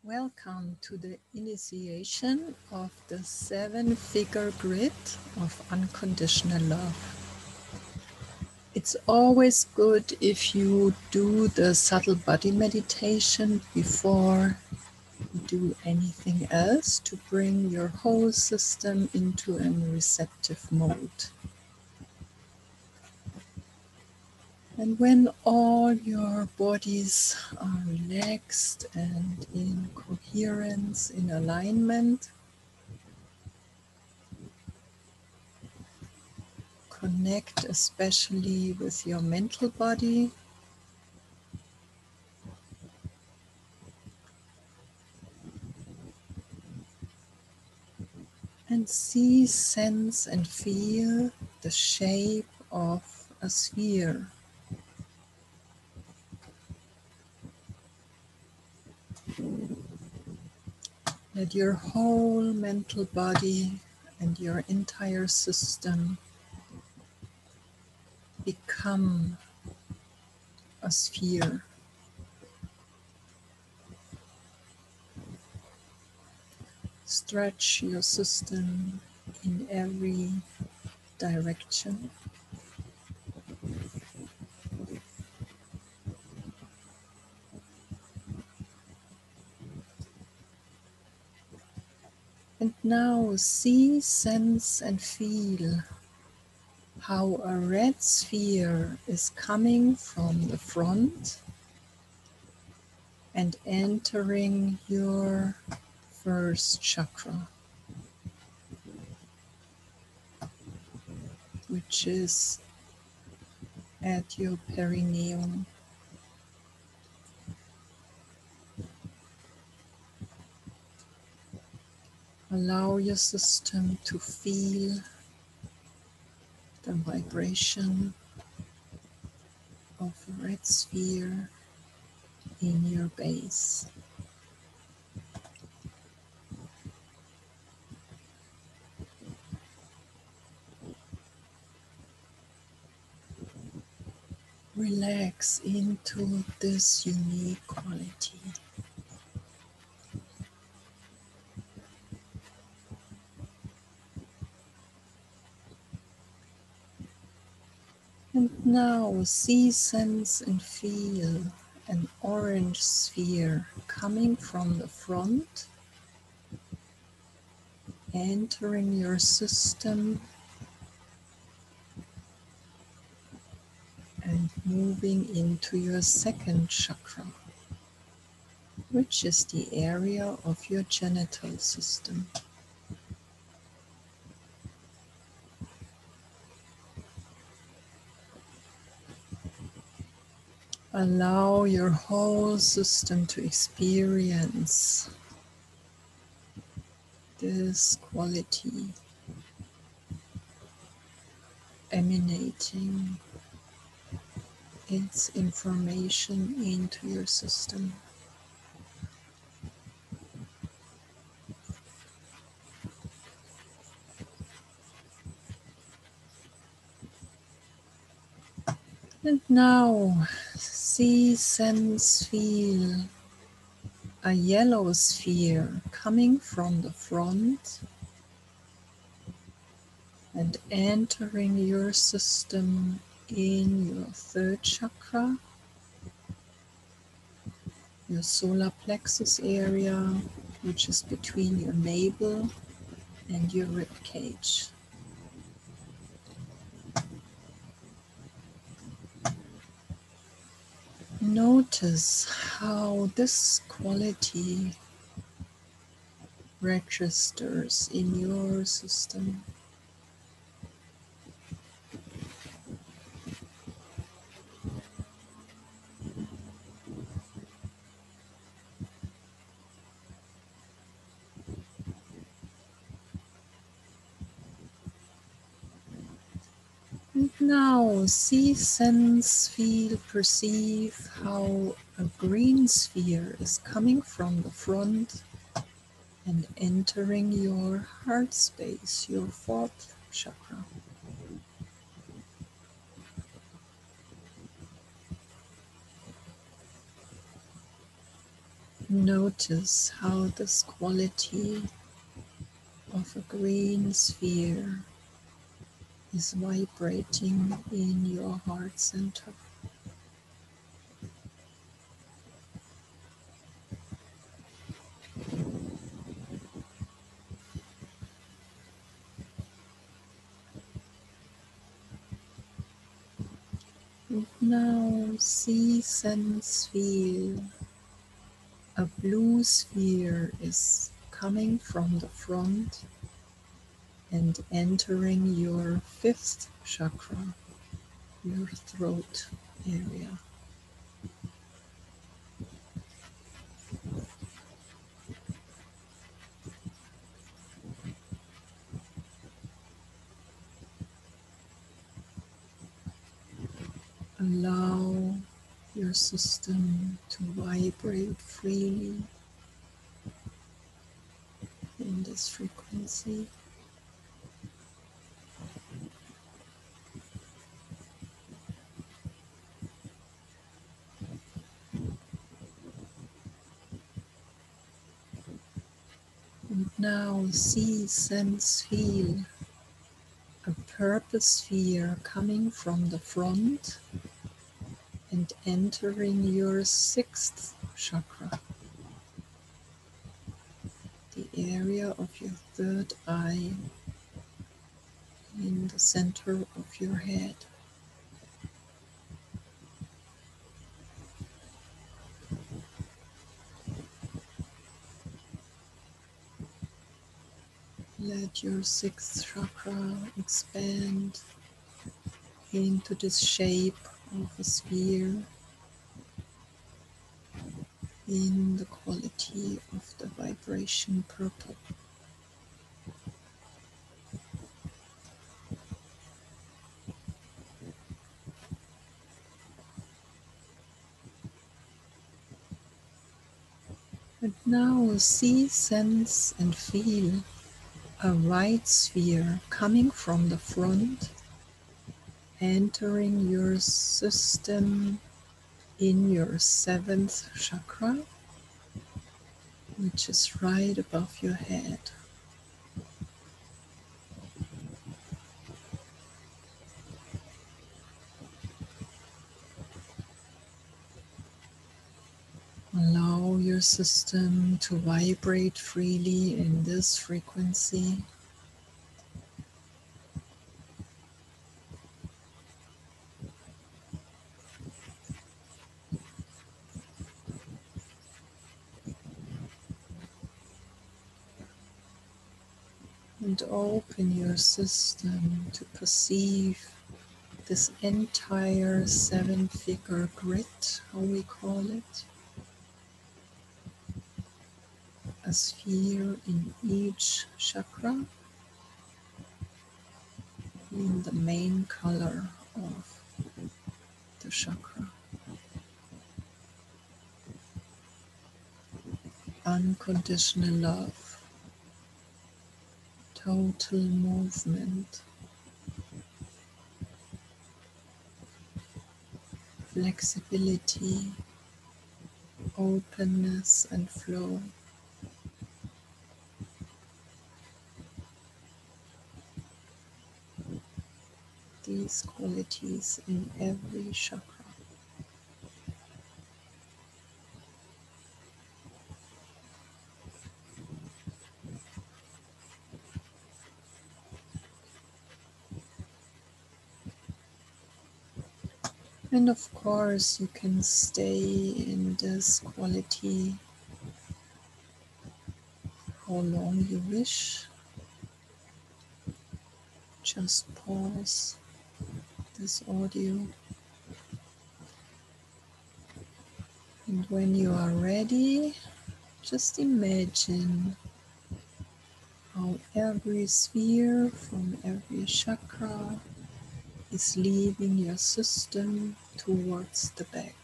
Welcome to the initiation of the 7-figure grid of unconditional love. It's always good if you do the subtle body meditation before you do anything else to bring your whole system into a receptive mode. And when all your bodies are relaxed and in coherence, in alignment, connect especially with your mental body. And see, sense, and feel the shape of a sphere. Let your whole mental body and your entire system become a sphere. Stretch your system in every direction. And now see, sense, and feel how a red sphere is coming from the front and entering your first chakra, which is at your perineum. Allow your system to feel the vibration of a red sphere in your base. Relax into this unique quality. And now see, sense, and feel an orange sphere coming from the front, entering your system and moving into your second chakra, which is the area of your genital system. Allow your whole system to experience this quality emanating its information into your system. And now see, sense, feel a yellow sphere coming from the front and entering your system in your third chakra, your solar plexus area, which is between your navel and your rib cage. Notice how this quality registers in your system. And now see, sense, feel, perceive how a green sphere is coming from the front and entering your heart space, your fourth chakra. Notice how this quality of a green sphere is vibrating in your heart center. And now see, sense, feel a blue sphere is coming from the front and entering your fifth chakra, your throat area. Allow your system to vibrate freely in this frequency. And now see, sense, feel a purple sphere coming from the front and entering your sixth chakra, the area of your third eye in the center of your head. Let your sixth chakra expand into this shape of a sphere in the quality of the vibration purple. And now see, sense and feel a white sphere coming from the front, entering your system in your seventh chakra, which is right above your head. Allow your system to vibrate freely in this frequency. And open your system to perceive this entire seven-figure grid, how we call it. A sphere in each chakra in the main color of the chakra. Unconditional love, total movement, flexibility, openness and flow. These qualities in every chakra. And of course, you can stay in this quality how long you wish. Just pause this audio. And when you are ready, just imagine how every sphere from every chakra is leaving your system towards the back.